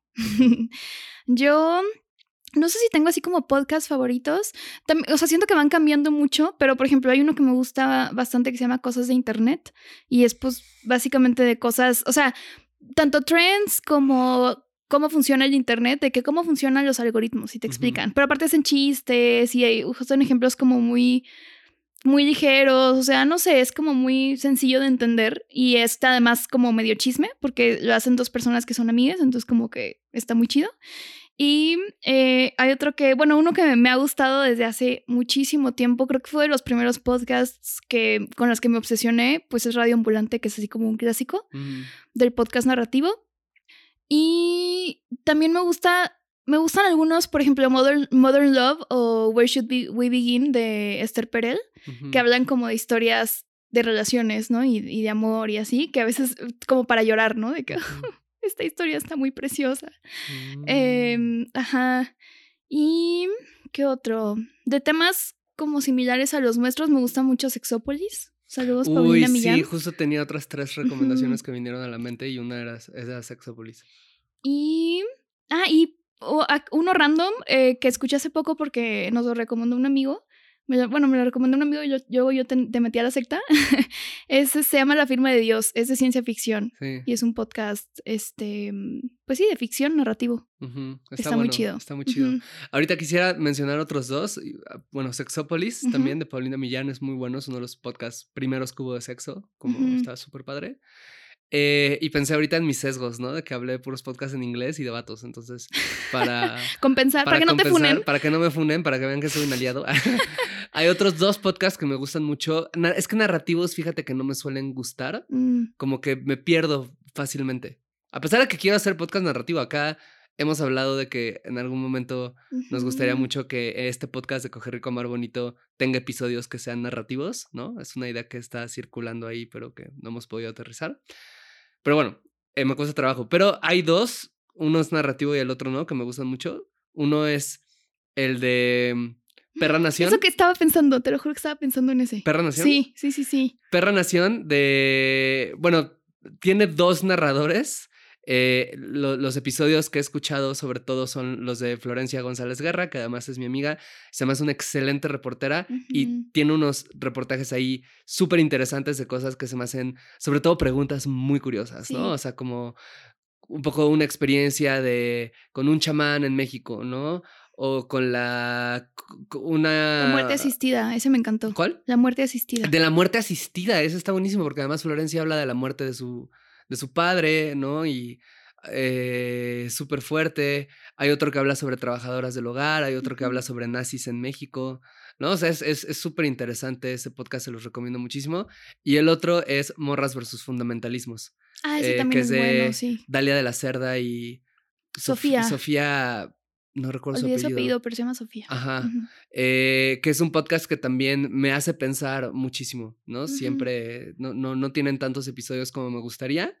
Yo... No sé si tengo así como podcasts favoritos. También, o sea, siento que van cambiando mucho, pero por ejemplo hay uno que me gusta bastante que se llama Cosas de Internet y es pues básicamente de cosas, o sea, tanto trends como cómo funciona el Internet, de que cómo funcionan los algoritmos y te explican. Uh-huh. Pero aparte hacen chistes y hay, son ejemplos como muy, muy ligeros, o sea, no sé, es como muy sencillo de entender y está además como medio chisme porque lo hacen dos personas que son amigas, entonces como que está muy chido. Y eh, hay otro que, bueno, uno que me ha gustado desde hace muchísimo tiempo, creo que fue de los primeros podcasts que, con los que me obsesioné, pues es Radio Ambulante, que es así como un clásico uh-huh. del podcast narrativo. Y también me gusta, me gustan algunos, por ejemplo, Modern, Modern Love o Where Should Be, We Begin de Esther Perel, uh-huh. que hablan como de historias de relaciones, ¿no? Y, y de amor y así, que a veces como para llorar, ¿no? De que... Uh-huh. Esta historia está muy preciosa. Mm. Eh, ajá. ¿Y qué otro? De temas como similares a los nuestros, me gusta mucho Sexópolis. Saludos, Uy, Paulina Millán. Sí, justo tenía otras tres recomendaciones uh-huh. que vinieron a la mente y una era, era Sexópolis. Y... Ah, y uno random eh, que escuché hace poco porque nos lo recomendó un amigo. Me, bueno, me lo recomendó un amigo y yo, yo, yo te, te metí a la secta. Ese se llama La Firma de Dios. Es de ciencia ficción. Sí. Y es un podcast, este, pues sí, de ficción narrativo. Uh-huh. Está, está bueno, muy chido. Está muy chido. Uh-huh. Ahorita quisiera mencionar otros dos. Bueno, Sexópolis uh-huh. también, de Paulina Millán, es muy bueno. Es uno de los podcasts primeros que hubo de sexo. Como uh-huh. está súper padre. Eh, y pensé ahorita en mis sesgos, ¿no? De que hablé de puros podcasts en inglés y de vatos. Entonces, para... compensar, para, para que no compensar, te funen. Para que no me funen, para que vean que soy un aliado. Hay otros dos podcasts que me gustan mucho. Es que narrativos, fíjate que no me suelen gustar. Mm. Como que me pierdo fácilmente. A pesar de que quiero hacer podcast narrativo, acá hemos hablado de que en algún momento uh-huh. nos gustaría mucho que este podcast de Coger Rico Amar Bonito tenga episodios que sean narrativos, ¿no? Es una idea que está circulando ahí, pero que no hemos podido aterrizar. Pero bueno, eh, me cuesta trabajo. Pero hay dos, uno es narrativo y el otro no, que me gustan mucho. Uno es el de Perra Nación. Eso que estaba pensando, te lo juro que estaba pensando en ese. ¿Perra Nación? Sí, sí, sí, sí. Perra Nación de... Bueno, tiene dos narradores. Eh, lo, los episodios que he escuchado sobre todo son los de Florencia González Guerra, que además es mi amiga, se me hace una excelente reportera uh-huh. y tiene unos reportajes ahí súper interesantes de cosas que se me hacen, sobre todo preguntas muy curiosas, sí. ¿no? O sea, como un poco una experiencia de con un chamán en México, ¿no? O con la... una... La muerte asistida, ese me encantó. ¿Cuál? La muerte asistida. De la muerte asistida, ese está buenísimo porque además Florencia habla de la muerte de su... de su padre, ¿no? Y eh, súper fuerte. Hay otro que habla sobre trabajadoras del hogar, hay otro que habla sobre nazis en México, ¿no? O sea, es súper es, es interesante ese podcast, se los recomiendo muchísimo. Y el otro es Morras versus Fundamentalismos. Ah, ese eh, también que es, es de bueno, sí. Dalia de la Cerda y... Sofía. Sof- Sofía... No recuerdo Olvidé su apellido. su apellido, pero se llama Sofía. Ajá. Uh-huh. Eh, que es un podcast que también me hace pensar muchísimo, ¿no? Uh-huh. Siempre, no, no, no tienen tantos episodios como me gustaría,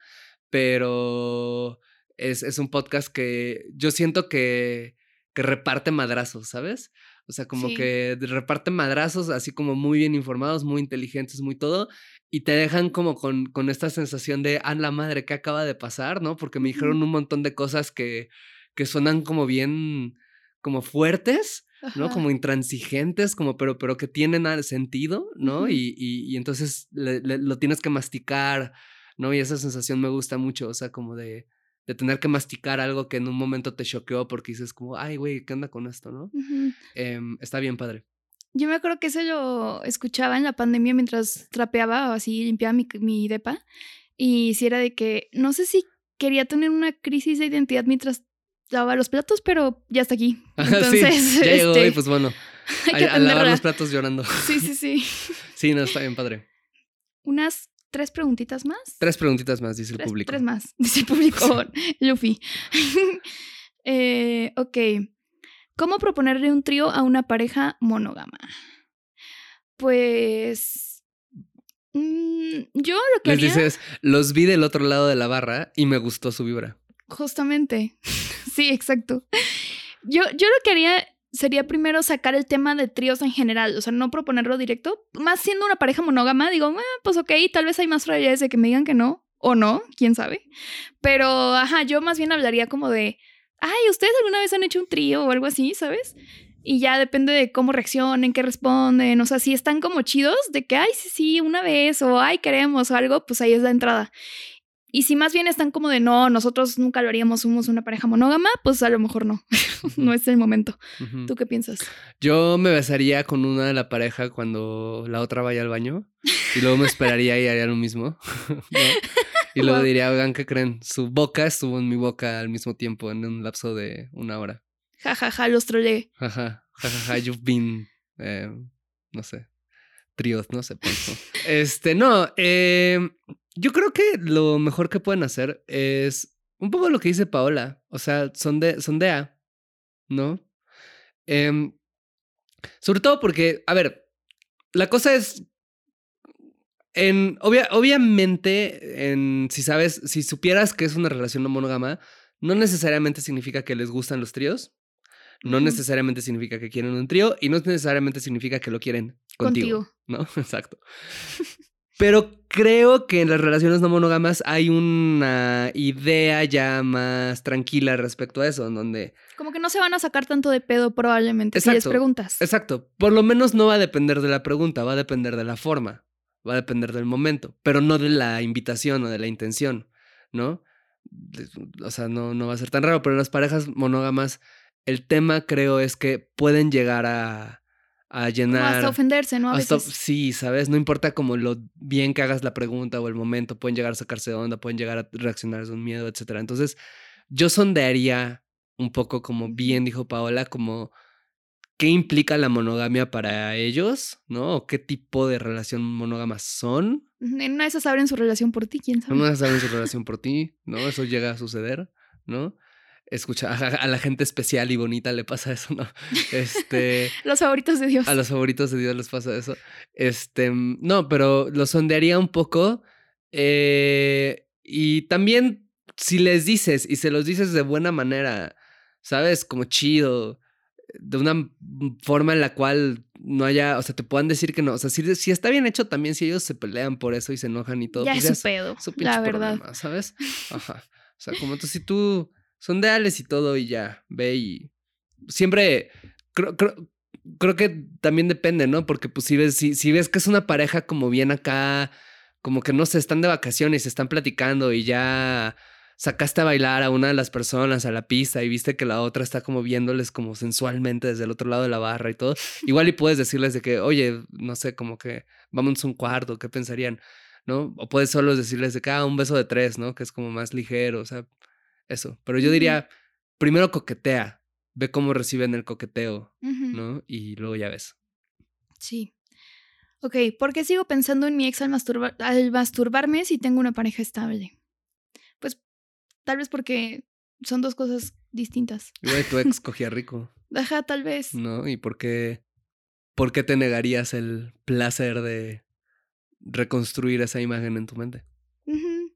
pero es, es un podcast que yo siento que, que reparte madrazos, ¿sabes? O sea, como sí. que reparte madrazos así como muy bien informados, muy inteligentes, muy todo, y te dejan como con, con esta sensación de, ah, la madre, ¿qué acaba de pasar? ¿No? Porque me uh-huh. dijeron un montón de cosas que... que suenan como bien, como fuertes, Ajá. ¿no? Como intransigentes, como pero, pero que tienen sentido, ¿no? Uh-huh. Y, y, y entonces le, le, lo tienes que masticar, ¿no? Y esa sensación me gusta mucho, o sea, como de, de tener que masticar algo que en un momento te choqueó porque dices como, ay, güey, ¿qué onda con esto, no? Uh-huh. Eh, está bien padre. Yo me acuerdo que eso lo escuchaba en la pandemia mientras trapeaba o así, limpiaba mi, mi depa, y si era de que, no sé si quería tener una crisis de identidad mientras lavaba los platos, pero ya está aquí. Entonces, sí, ya llegó este, y pues bueno, hay que a, a lavar los platos llorando. Sí, sí, sí. Sí, no, está bien padre. Unas tres preguntitas más. Tres preguntitas más, dice el tres, público. Tres más, dice el público. Luffy. eh, ok. ¿Cómo proponerle un trío a una pareja monógama? Pues... Mmm, yo lo que Les haría... dices, los vi del otro lado de la barra y me gustó su vibra. Justamente. Sí, exacto. Yo, yo lo que haría sería primero sacar el tema de tríos en general, o sea, no proponerlo directo. Más siendo una pareja monógama, digo, ah, pues ok, tal vez hay más probabilidades de que me digan que no, o no, quién sabe. Pero, ajá, yo más bien hablaría como de, ay, ¿ustedes alguna vez han hecho un trío o algo así, sabes? Y ya depende de cómo reaccionen, qué responden, o sea, si están como chidos de que, ay, sí, sí, una vez, o ay, queremos, o algo, pues ahí es la entrada. Y si más bien están como de, no, nosotros nunca lo haríamos, somos una pareja monógama, pues a lo mejor no, uh-huh. no es el momento. Uh-huh. ¿Tú qué piensas? Yo me besaría con una de la pareja cuando la otra vaya al baño y luego me esperaría y haría lo mismo, ¿no? Y luego wow. diría, oigan, ¿qué creen? Su boca estuvo en mi boca al mismo tiempo en un lapso de una hora. Ja, ja, ja, los troleé. Ja, ja, ja, ja, ja, you've been, eh, no sé, tríos, no sé, punto. Este, no, eh... Yo creo que lo mejor que pueden hacer es un poco lo que dice Paola. O sea, son de, son de A, ¿no? Eh, sobre todo porque, a ver, la cosa es... En, obvia, obviamente, en, si sabes, si supieras que es una relación no monógama, no necesariamente significa que les gustan los tríos. No uh-huh. necesariamente significa que quieren un trío. Y no necesariamente significa que lo quieren contigo. Contigo. ¿No? Exacto. Pero creo que en las relaciones no monógamas hay una idea ya más tranquila respecto a eso, en donde... Como que no se van a sacar tanto de pedo probablemente exacto, si les preguntas. Exacto. Por lo menos no va a depender de la pregunta, va a depender de la forma, va a depender del momento, pero no de la invitación o de la intención, ¿no? O sea, no, no va a ser tan raro, pero en las parejas monógamas el tema creo es que pueden llegar a, a llenar... Como hasta ofenderse, ¿no? A hasta, veces. Sí, ¿sabes? No importa como lo bien que hagas la pregunta o el momento, pueden llegar a sacarse de onda, pueden llegar a reaccionar de un miedo, etcétera. Entonces, yo sondearía un poco, como bien dijo Paola, como qué implica la monogamia para ellos, ¿no? O qué tipo de relación monógama son. En una de esas abren su relación por ti, quién sabe. En una de esas abren su relación por ti, ¿no? Eso llega a suceder, ¿no? Escucha, a, a la gente especial y bonita le pasa eso, ¿no? Este... los favoritos de Dios. A los favoritos de Dios les pasa eso. Este... No, pero lo sondearía un poco. Eh, y también, si les dices, y se los dices de buena manera, ¿sabes? Como chido, de una forma en la cual no haya, o sea, te puedan decir que no. O sea, si, si está bien hecho también, si ellos se pelean por eso y se enojan y todo. Ya pues es su pedo, su pinche la verdad. problema, ¿sabes? Ajá. O sea, como tú, si tú sondeales y todo y ya, ve y... Siempre, creo, creo, creo que también depende, ¿no? Porque pues si ves, si, si ves que es una pareja como bien acá, como que no sé, están de vacaciones, están platicando y ya... sacaste a bailar a una de las personas a la pista y viste que la otra está como viéndoles como sensualmente desde el otro lado de la barra y todo. Igual y puedes decirles de que, oye, no sé, como que vamos a un cuarto, ¿qué pensarían? ¿No? O puedes solo decirles de que, ah, un beso de tres, ¿no? Que es como más ligero, o sea, eso. Pero yo diría, primero coquetea, ve cómo reciben el coqueteo, uh-huh. ¿no? Y luego ya ves. Sí. Ok, ¿por qué sigo pensando en mi ex al, masturba- al masturbarme si tengo una pareja estable? Pues tal vez porque son dos cosas distintas. Igual tu ex cogía rico. Ajá, tal vez. ¿No? ¿Y por qué, por qué te negarías el placer de reconstruir esa imagen en tu mente? Uh-huh.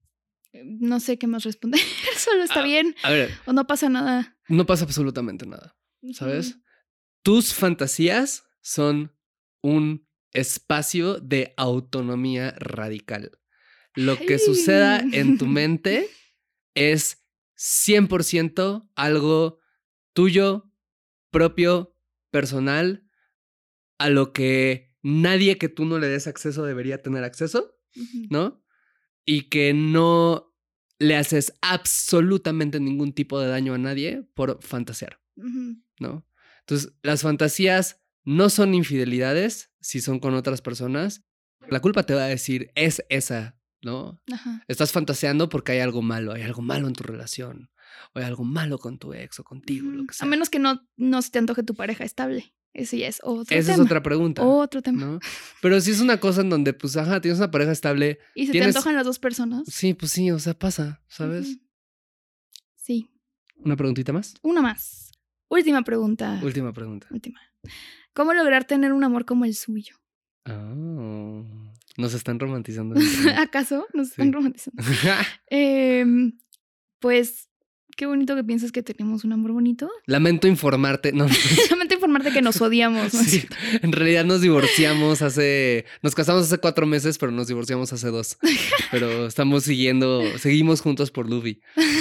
No sé qué más responder. Solo está a, bien. A ver. O no pasa nada. No pasa absolutamente nada. ¿Sabes? Uh-huh. Tus fantasías son un espacio de autonomía radical. Lo que Ay. suceda en tu mente es cien por ciento algo tuyo, propio, personal, a lo que nadie que tú no le des acceso debería tener acceso, uh-huh. ¿no? Y que no le haces absolutamente ningún tipo de daño a nadie por fantasear, uh-huh. ¿no? Entonces, las fantasías no son infidelidades si son con otras personas. La culpa te va a decir, es esa, ¿no? Ajá. Estás fantaseando porque hay algo malo, hay algo malo en tu relación, o hay algo malo con tu ex o contigo, uh-huh. lo que sea. A menos que no, no se te antoje tu pareja estable. Ese ya es otro Esa tema. es otra pregunta. Otro tema. ¿No? Pero si es una cosa en donde, pues, ajá, tienes una pareja estable. ¿Y se tienes... te antojan las dos personas? Sí, pues sí, o sea, pasa, ¿sabes? Uh-huh. Sí. ¿Una preguntita más? Una más. Última pregunta. Última pregunta. Última. ¿Cómo lograr tener un amor como el suyo? Oh, nos están romantizando. ¿Acaso? Nos sí. están romantizando. eh, pues... Qué bonito que piensas que tenemos un amor bonito. Lamento informarte. No. Lamento informarte que nos odiamos. ¿No? Sí, en realidad nos divorciamos hace... Nos casamos hace cuatro meses, pero nos divorciamos hace dos. Pero estamos siguiendo... Seguimos juntos por Luffy.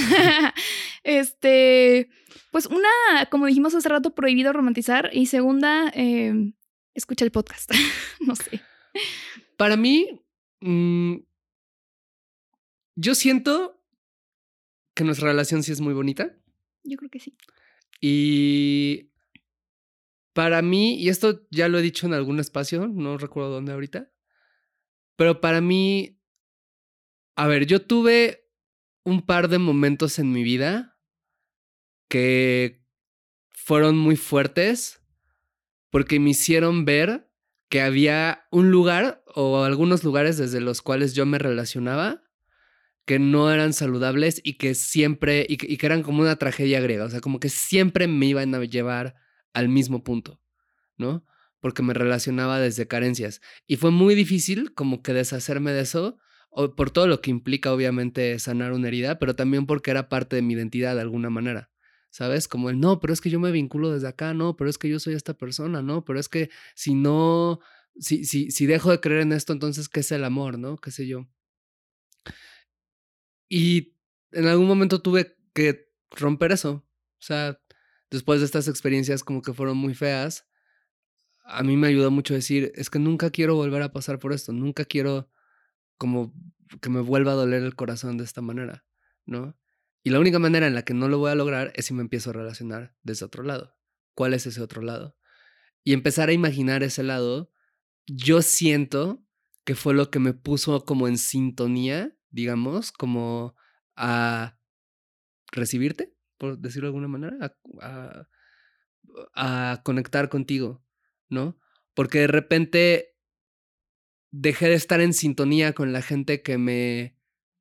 Este... Pues una, como dijimos hace rato, prohibido romantizar. Y segunda, eh, escucha el podcast. No sé. Para mí... Mmm, yo siento... que nuestra relación sí es muy bonita. Yo creo que sí. Y para mí, y esto ya lo he dicho en algún espacio, no recuerdo dónde ahorita, pero para mí, a ver, yo tuve un par de momentos en mi vida que fueron muy fuertes porque me hicieron ver que había un lugar o algunos lugares desde los cuales yo me relacionaba que no eran saludables y que siempre, y que, y que eran como una tragedia griega, o sea, como que siempre me iban a llevar al mismo punto, ¿no? Porque me relacionaba desde carencias. Y fue muy difícil como que deshacerme de eso, o por todo lo que implica obviamente sanar una herida, pero también porque era parte de mi identidad de alguna manera, ¿sabes? Como el, no, pero es que yo me vinculo desde acá, no, pero es que yo soy esta persona, no, pero es que si no... si, si, si dejo de creer en esto, entonces, ¿qué es el amor, no? ¿Qué sé yo? Y en algún momento tuve que romper eso. O sea, después de estas experiencias como que fueron muy feas, a mí me ayudó mucho decir, es que nunca quiero volver a pasar por esto, nunca quiero como que me vuelva a doler el corazón de esta manera, ¿no? Y la única manera en la que no lo voy a lograr es si me empiezo a relacionar desde otro lado. ¿Cuál es ese otro lado? Y empezar a imaginar ese lado, yo siento que fue lo que me puso como en sintonía, digamos, como a recibirte, por decirlo de alguna manera, a, a, a conectar contigo, ¿no? Porque de repente dejé de estar en sintonía con la gente que me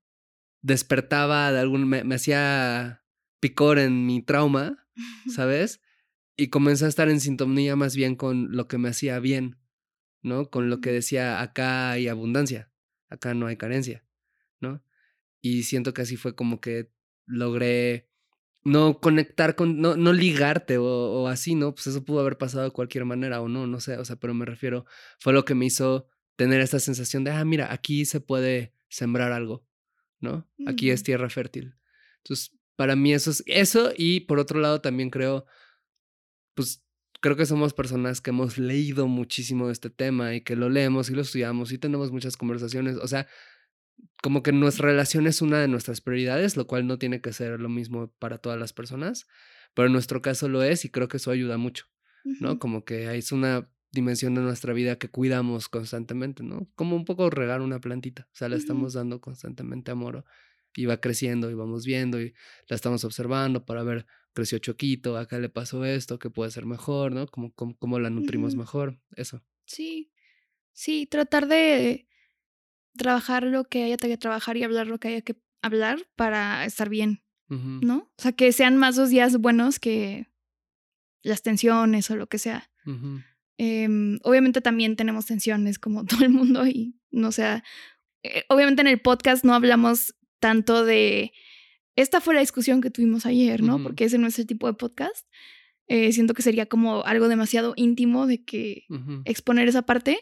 despertaba de algún, me, me hacía picor en mi trauma, ¿sabes? Y comencé a estar en sintonía más bien con lo que me hacía bien, ¿no? Con lo que decía, acá hay abundancia, acá no hay carencia, ¿no? Y siento que así fue como que logré no conectar con, no, no ligarte o, o así, ¿no? Pues eso pudo haber pasado de cualquier manera o no, no sé, o sea, pero me refiero, fue lo que me hizo tener esta sensación de, ah, mira, aquí se puede sembrar algo, ¿no? Aquí es tierra fértil. Entonces, para mí eso es eso, y por otro lado también creo, pues creo que somos personas que hemos leído muchísimo de este tema y que lo leemos y lo estudiamos y tenemos muchas conversaciones, o sea, como que nuestra relación es una de nuestras prioridades, lo cual no tiene que ser lo mismo para todas las personas, pero en nuestro caso lo es y creo que eso ayuda mucho, ¿no? Uh-huh. Como que es una dimensión de nuestra vida que cuidamos constantemente, ¿no? Como un poco regar una plantita, o sea, le uh-huh. estamos dando constantemente amor y va creciendo y vamos viendo y la estamos observando para ver, creció choquito, acá le pasó esto, que puede ser mejor, ¿no? Como, como, como la nutrimos uh-huh. mejor, eso. Sí, sí, tratar de trabajar lo que haya que trabajar y hablar lo que haya que hablar para estar bien, uh-huh. ¿no? O sea, que sean más los días buenos que las tensiones o lo que sea. Uh-huh. Eh, obviamente también tenemos tensiones como todo el mundo y no sé, eh, obviamente en el podcast no hablamos tanto de esta fue la discusión que tuvimos ayer, ¿no? Uh-huh. Porque ese no es el tipo de podcast. Eh, siento que sería como algo demasiado íntimo de que uh-huh. exponer esa parte.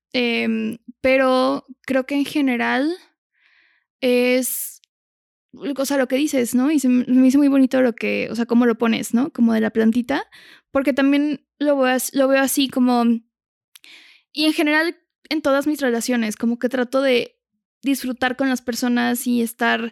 Eh, pero creo que en general es, o sea, lo que dices, ¿no? Y se me hizo muy bonito lo que, o sea, cómo lo pones, ¿no? Como de la plantita, porque también lo veo, lo veo así como, y en general en todas mis relaciones, como que trato de disfrutar con las personas y estar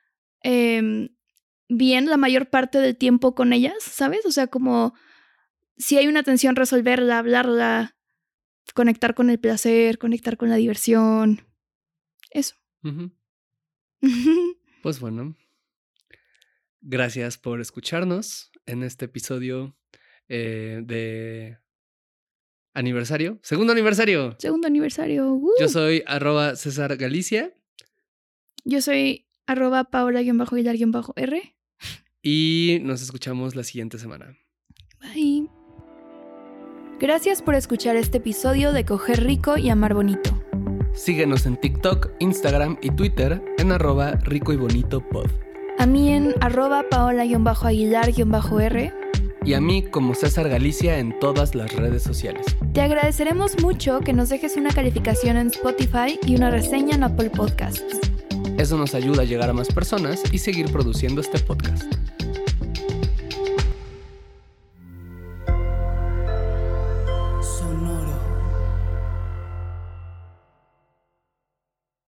eh, bien la mayor parte del tiempo con ellas, ¿sabes? O sea, como si hay una tensión, resolverla, hablarla, conectar con el placer, conectar con la diversión. Eso. Uh-huh. Pues bueno, gracias por escucharnos en este episodio eh, de aniversario. Segundo aniversario. Segundo aniversario. Uh. Yo soy arroba César Galicia. Yo soy arroba Paola-Aguilar-R. Y nos escuchamos la siguiente semana. Bye. Gracias por escuchar este episodio de Coger Rico y Amar Bonito. Síguenos en TikTok, Instagram y Twitter en arroba rico y bonito pod. A mí en arroba Paola-Aguilar-R. Y a mí como César Galicia en todas las redes sociales. Te agradeceremos mucho que nos dejes una calificación en Spotify y una reseña en Apple Podcasts. Eso nos ayuda a llegar a más personas y seguir produciendo este podcast.